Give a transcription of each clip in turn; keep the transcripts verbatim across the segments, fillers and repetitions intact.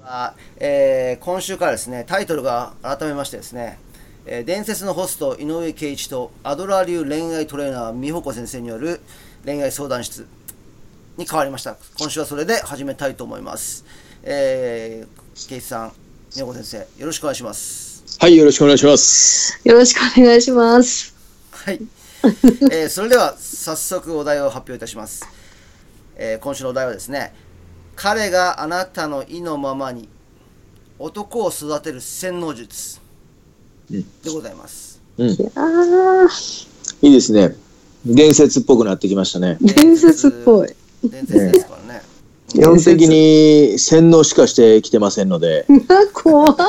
あ、えー、今週からですね、タイトルが改めましてですね、えー、伝説のホスト井上圭一とアドラー流恋愛トレーナー美穂子先生による恋愛相談室に変わりました。今週はそれで始めたいと思います。えー、圭一さん、美穂子先生、よろしくお願いします。 はい、よろしくお願いします。 よろしくお願いします。 はい、えー、それでは早速お題を発表いたします。えー、今週のお題はですね、彼があなたの意のままに男を育てる洗脳術でございます。 うん、いやいいですね。伝説っぽくなってきましたね。 伝説っぽい。 伝説ですからね。 基本的に洗脳しかしてきてませんので。 怖い。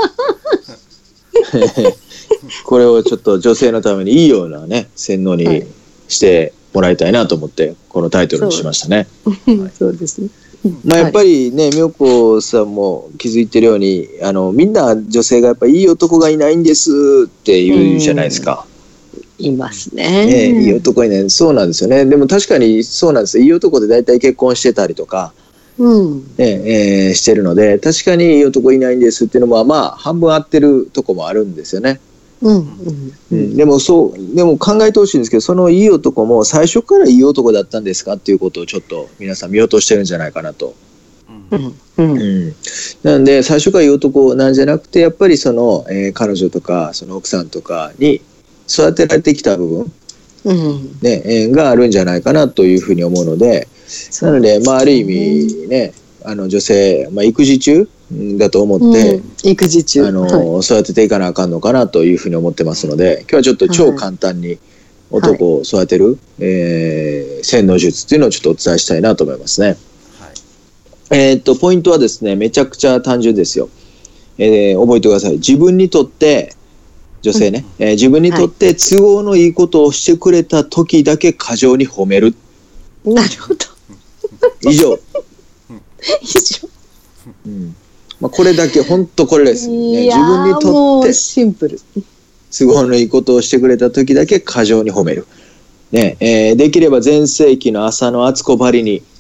これをちょっと女性のためにいいようなね洗脳にしてもらいたいなと思ってこのタイトルにしましたね。 そう、そうですね。 まあやっぱりね、妙子さんも気づいてるように、あのみんな女性がやっぱいい男がいないんですって言うじゃないですか。 いますね。 ね、いい男いない。そうなんですよね。でも確かにそうなんですよ。いい男で大体結婚してたりとか、うんねえー、してるので、確かにいい男いないんですっていうのはまあ半分合ってるとこもあるんですよね。うんうんうん、でもそうでも考えてほしいんですけど、そのいい男も最初からいい男だったんですかっていうことをちょっと皆さん見落としてるんじゃないかなと。うんうんうん、なので最初からいい男なんじゃなくて、やっぱりその、えー、彼女とかその奥さんとかに育てられてきた部分、うんねえー、があるんじゃないかなというふうに思うので、なので、まあ、ある意味ね、あの女性、まあ、育児中だと思って、うん、 育児中あの、はい、育てていかなあかんのかなというふうに思ってますので、今日はちょっと超簡単に男を育てる、はいえー、洗脳術っていうのをちょっとお伝えしたいなと思いますね。はい、えー、っとポイントはですね、めちゃくちゃ単純ですよ。えー、覚えてください。自分にとって女性ね、うんえー、自分にとって都合のいいことをしてくれた時だけ過剰に褒める。 なるほど。 以上。 以上。 うんまあ、これだけ本当これです、ね、 自分にとってシンプル都合のいいことをしてくれた時だけ過剰に褒める、ねえー、できれば全盛期の浅野敦子ばりに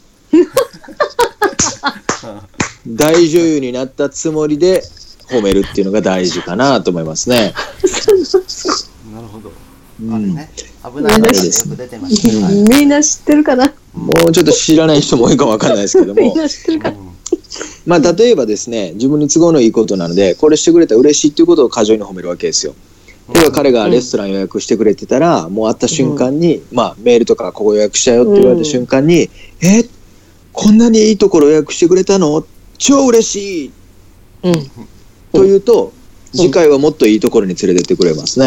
大女優になったつもりで褒めるっていうのが大事かなと思いますね。 なるほど、うん、あれね、危ない話よく出てました、 ね、みんな知ってるかな。 もうちょっと知らない人も多いかもわかんないですけどもみんな知ってるかな。 まあ例えばですね、自分に都合のいいことなのでこれしてくれたら嬉しいっていうことを過剰に褒めるわけですよ。例えば彼がレストラン予約してくれてたら、もう会った瞬間に、うん、まあメールとかここ予約したよって言われた瞬間に、うん、えこんなにいいところ予約してくれたの超嬉しい、うん、というと次回はもっといいところに連れてってくれますね。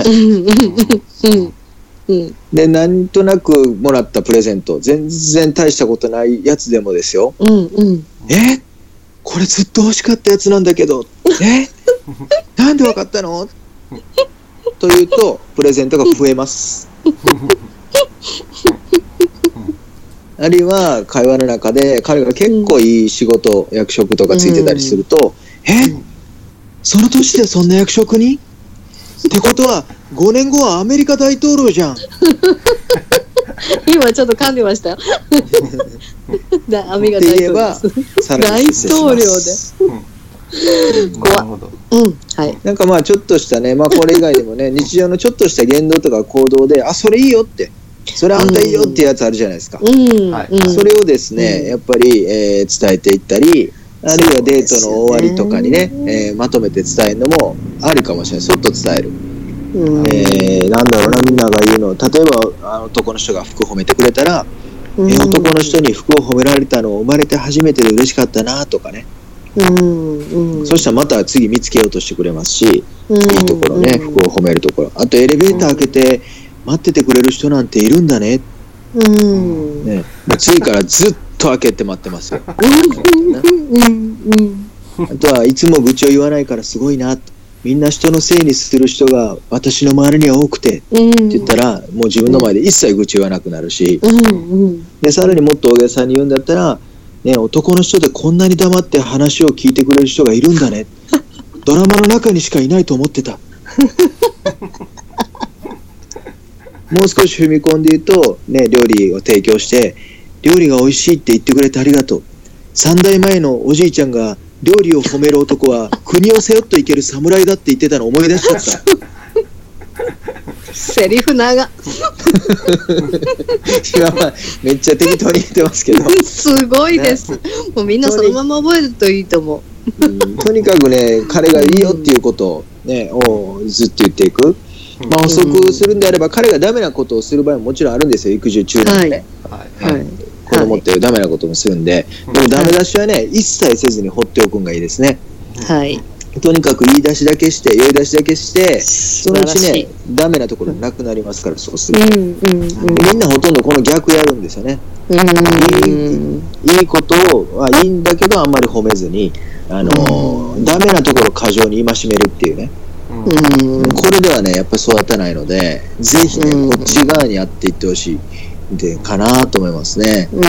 でなんとなくもらったプレゼント、全然大したことないやつでもですよ、うんうん、えこれずっと欲しかったやつなんだけどえなんでわかったのというとプレゼントが増えますあるいは会話の中で彼が結構いい仕事、役職とかついてたりすると、うん、えその年でそんな役職にってことはごねんごはアメリカ大統領じゃん今ちょっと噛んでましたよアメリカ大統領大統領で、うん、怖っ、うんはい、 なんかまあちょっとしたね、まあこれ以外でもね日常のちょっとした言動とか行動で、あそれいいよってそれあんたいいよってやつあるじゃないですか、うんはい、それをですね、うん、やっぱり、えー、伝えていったり、あるいはデートの終わりとかにね、えー、まとめて伝えるのもあるかもしれない。そっと伝える、うんえー、なんだろうな、みんなが言うの、例えばあの男の人が服褒めてくれたら、うんえー、男の人に服を褒められたのを生まれて初めてで嬉しかったなとかね、うんうん、そしたらまた次見つけようとしてくれますし、うん、いいところね、服を褒めるところ、あとエレベーター開けて待っててくれる人なんているんだね、うんね、もう次からずっと開けて待ってますよあとはいつも愚痴を言わないからすごいな、みんな人のせいにする人が私の周りには多くて、うん、って言ったらもう自分の前で一切愚痴言わなくなるし、うんうん、でさらにもっと大げさに言うんだったら、ね、男の人でこんなに黙って話を聞いてくれる人がいるんだねドラマの中にしかいないと思ってたもう少し踏み込んで言うと、ね、料理を提供して料理が美味しいって言ってくれてありがとう、さん代前のおじいちゃんが料理を褒める男は国を背負っていける侍だって言ってたの思い出しちゃったセリフ長今はめっちゃ適当に言ってますけどすごいです、ね、もうみんなそのまま覚えるといいと思う、 うん、とにかくね彼がいいよっていうことを、ね、をずっと言っていく、まあ、補足するんであれば、うん、彼がダメなことをする場合ももちろんあるんですよ、育児中なんでね、はいはいはい、子供ってダメなこともするんで、はい、でもダメ出しはね一切せずに放っておくんがいいですね。はい、とにかく言い出しだけして酔い出しだけしてそのうちねダメなところなくなりますから、そうすると、うんうんうん、みんなほとんどこの逆やるんですよね、うん、いい、いいことはいいんだけどあんまり褒めずに、あのーうん、ダメなところを過剰に戒めるっていうね、うん、これではねやっぱり育たないので、ぜひね、うん、こっち側にやっていってほしいでかなと思いますね。うん、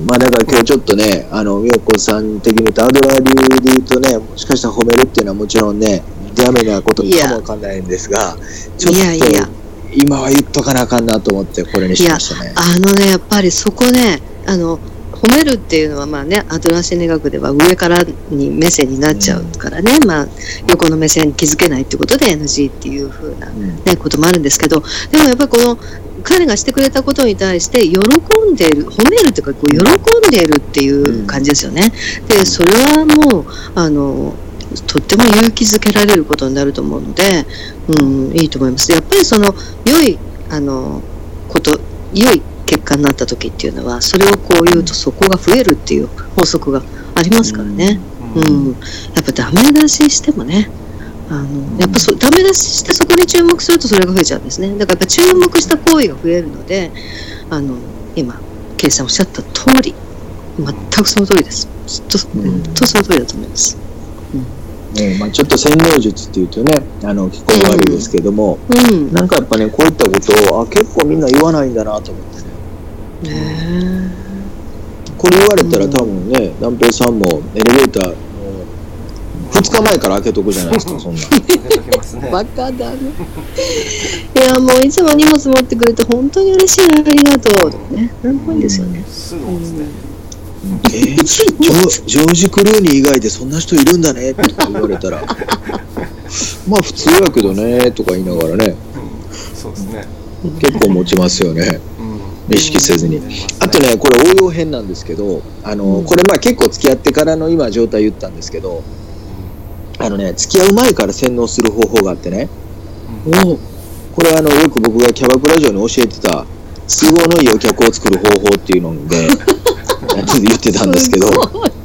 まあだから今日ちょっとね、あの美代子さん的に言うとアドラー流で言うとね、もしかしたら褒めるっていうのはもちろんねダメなことかもわかんないんですが、ちょっといやいや今は言っとかなあかんなと思ってこれにしましたね。 いやあのねやっぱりそこね、あの褒めるっていうのはまあね、アドラー心理学では上からに目線になっちゃうからね、うん、まあ横の目線に気づけないってことで エヌジー っていう風な、ね、うん、こともあるんですけど、でもやっぱりこの彼がしてくれたことに対して喜んでいる、褒めるというかこう喜んでいるっていう感じですよね。でそれはもうあのとっても勇気づけられることになると思うので、うん、いいと思います。やっぱりその良いあのこと良い結果になった時っていうのはそれをこう言うとそこが増えるっていう法則がありますからね、うんうん、やっぱダメ出ししてもね、あのやっぱそダメ出ししてそこに注目するとそれが増えちゃうんですね。だからやっぱ注目した行為が増えるので、あの今ケイさんおっしゃった通り全くその通りです。ずっと、うん、とその通りだと思います、 うんね、まあ、ちょっと洗脳術っていうとねあの聞こえ悪いですけども、うん、なんかやっぱねこういったことをあ結構みんな言わないんだなと思ってね、ねこれ言われたら多分ね、うん、南平さんもエレベーターふつかまえから開けとくじゃないですかそんなバカだねいやもういつも荷物持ってくれて本当に嬉しい、ありがとうとかね、なんかいいですよね、うん、すぐですね、 うん、えー、ジョ、ジョージ・クルーニー以外でそんな人いるんだねとか言われたらまあ普通やけどねとか言いながらね、うん、そうですね結構持ちますよね、うん、意識せずに、うん、あとねこれ応用編なんですけど、あの、うん、これまあ結構付き合ってからの今状態言ったんですけど、あのね付き合う前から洗脳する方法があってね、うん、これはあのよく僕がキャバクラ嬢に教えてた都合のいいお客を作る方法っていうので言ってたんですけど、うん、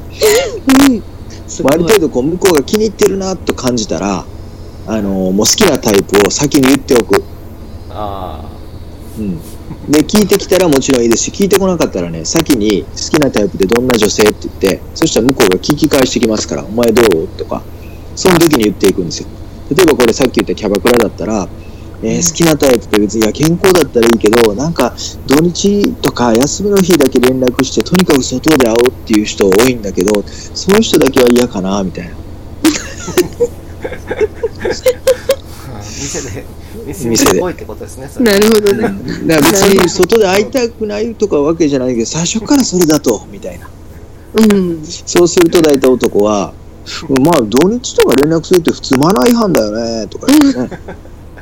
ある程度こう向こうが気に入ってるなと感じたら、あのもう好きなタイプを先に言っておく。あ、うん、で聞いてきたらもちろんいいですし、聞いてこなかったらね先に好きなタイプでどんな女性って言って、そしたら向こうが聞き返してきますから、お前どうとかその時に言っていくんですよ。例えばこれさっき言ったキャバクラだったら、えー、好きなタイプって別にいや健康だったらいいけど、なんか土日とか休みの日だけ連絡してとにかく外で会おうっていう人多いんだけど、そういう人だけは嫌かなみたいな店で店で多いってことですね。それなるほどね。 だから別に外で会いたくないとかわけじゃないけど、最初からそれだとみたいな、うん、そうすると大体男はまあ土日とか連絡するって普通マナー違反だよねとか言ってね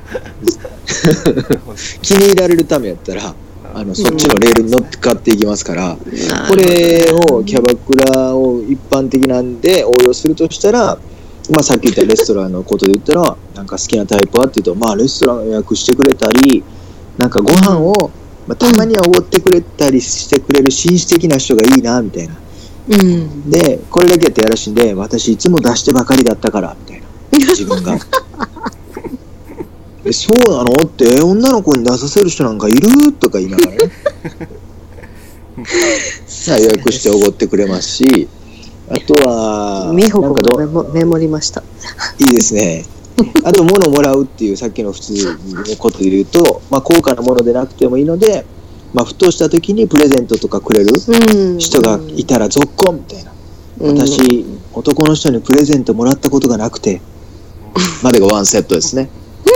気に入られるためやったらあのそっちのレールに乗っかっていきますから、うん、これをキャバクラを一般的なんで応用するとしたら、まあ、さっき言ったレストランのことで言ったらなんか好きなタイプはって言うと、まあレストランを予約してくれたり、なんかご飯を、まあ、たまにはおごってくれたりしてくれる紳士的な人がいいなみたいな、うん、でこれだけやってやらしいんで、私いつも出してばかりだったからみたいな、自分がえそうなのって女の子に出させる人なんかいるとか言いながらね予約しておごってくれますし、あとは美穂子がメモ、メモりました。 いいですね。あと物をもらうっていうさっきの普通のことで言うと、まあ、高価なものでなくてもいいので、まあ、ふとした時にプレゼントとかくれる人がいたらぞっこんみたいな、うん、私男の人にプレゼントもらったことがなくてまでがワンセットですね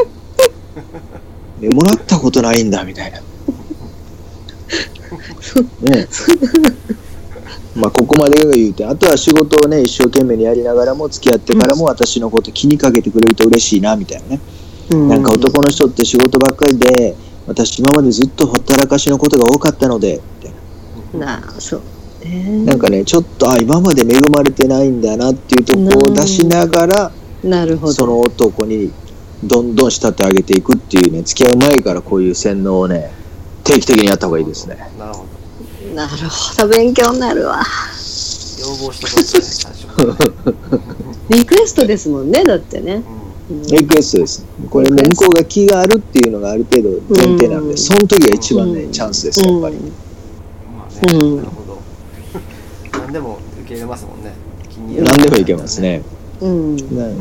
でもらったことないんだみたいなね、 まあここまでが言うて、あとは仕事をね一生懸命にやりながらも付き合ってからも私のこと気にかけてくれると嬉しいなみたいなね、うん、なんか男の人って仕事ばっかりで、私今までずっとほったらかしのことが多かったのでみたいな、なあそう、えー、なんかねちょっとあ今まで恵まれてないんだなっていうところを出しながら、 なるほど、 その男にどんどん慕ってあげていくっていうね、付き合う前からこういう洗脳をね定期的にやった方がいいですね。 なるほど、なるほど、勉強になるわ。 要望してことねリクエストですもんね、だってね、 うん、リクエストです。これね向こうが気があるっていうのがある程度前提なんで、うん、その時が一番ね、うん、チャンスですやっぱり、うん、 まあね、うん、なるほど何でも受け入れますもんね。気に何でもいけますね、うん、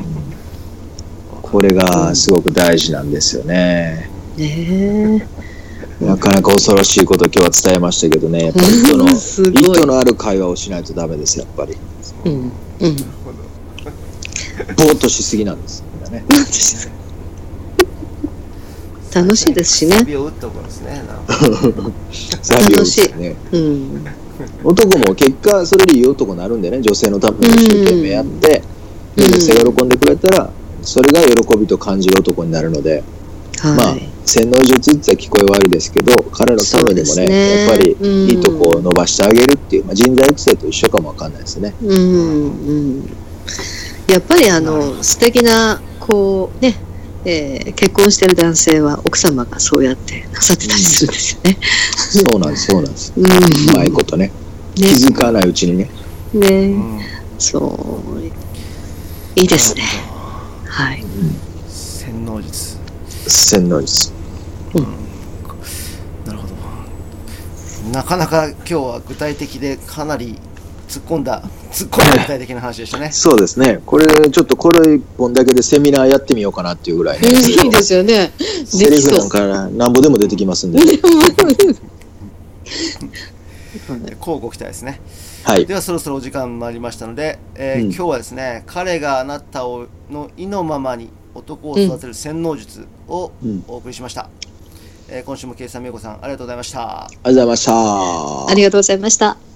これがすごく大事なんですよね。 えー、 なかなか恐ろしいことを今日は伝えましたけどね、人の意図のある会話をしないとダメですやっぱり、うんうん、ぼーっとしすぎなんです、ね、 楽しいですしね。 サビを打ったことですね。 サビを打ってね、うん、男も結果それでいい男になるんでね、女性のために一生懸命やって、うん、女性が喜んでくれたらそれが喜びと感じる男になるので、はい、まあ洗脳術って聞こえ悪いですけど、彼のためにも ね, ねやっぱりいいとこを伸ばしてあげるっていう、まあ、人材育成と一緒かもわかんないですね。うんうん、やっぱりあの素敵なこうね、えー、結婚してる男性は奥様がそうやってなさってたりするんですよね、 うん、そうなんですそうなんです、うん、うまいことね、ね気づかないうちにねね、うん、そういいですね、はい、うん、 洗脳術洗脳術、うん、 なるほど。なかなか今日は具体的でかなり突っ込んだ突っ込んだ具体的な話でしたね。 そうですね。これちょっとこれ一本だけでセミナーやってみようかなっていうぐらい、ね、 いいですよね。 セリフなんかなんぼでも出てきますんで。 こうご期待ですね。 はい、 ではそろそろお時間参りましたので、えーうん、今日はですね、彼があなたをの意のままに男を育てる洗脳術をお送りしました、うん、えー、今週もケイさん、みよこさんありがとうございました。 ありがとうございました。 ありがとうございました。